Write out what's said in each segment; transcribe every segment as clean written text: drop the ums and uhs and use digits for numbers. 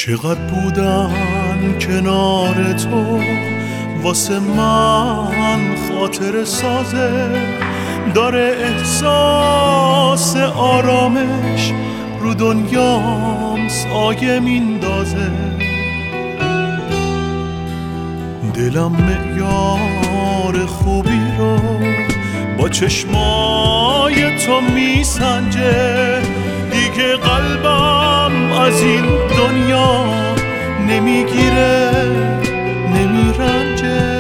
چقدر بودن کنار تو واسه من خاطر سازه، داره احساس آرامش رو دنیام سایه میندازه. دلم معیار خوبی رو با چشمای تو میسنجه، دیگه قلبم از این دنیا نمیگیره نمیرنجه.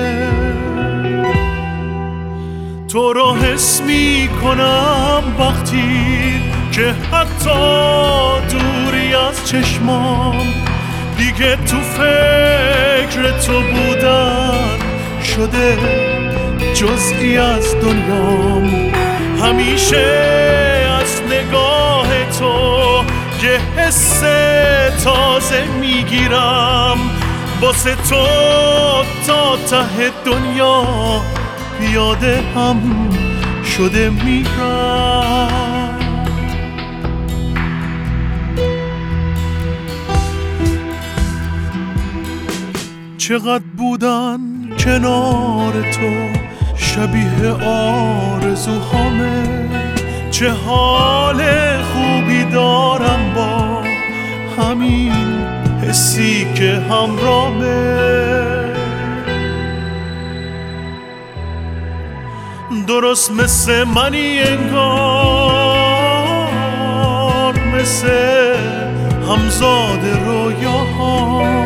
تو رو حس میکنم وقتی که حتی دوری از چشمام، دیگه تو فکر تو بودن شده جزئی از دنیام. همیشه از نگاه تو یه حس تازه میگیرم، واسه تو تا ته دنیا پیاده هم شده میرم. چقدر بودن کنار تو شبیه آرزوهامه، چه حال خوبی دارم با همین حسی که همراهمه. درست مثل منی انگار، مثل همزاد رویاها،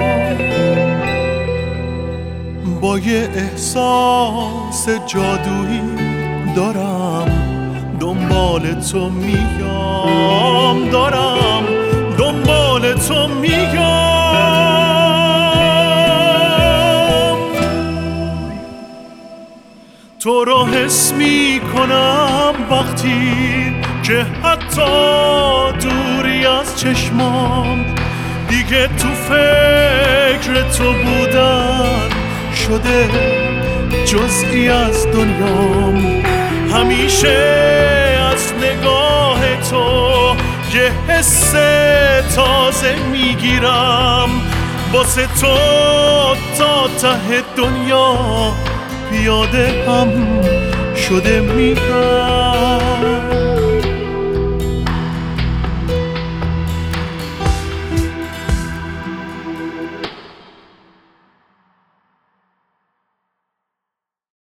با یه احساس جادویی دارم دنبال تو میام، دارم دنبال تو میام. تو رو حس میکنم وقتی که حتی دوری از چشمام، دیگه تو فکر تو بودن شده جزئی از دنیام. همیشه از نگاه تو یه حس تازه میگیرم، واسه تو تا ته دنیا پیاده هم شده میرم.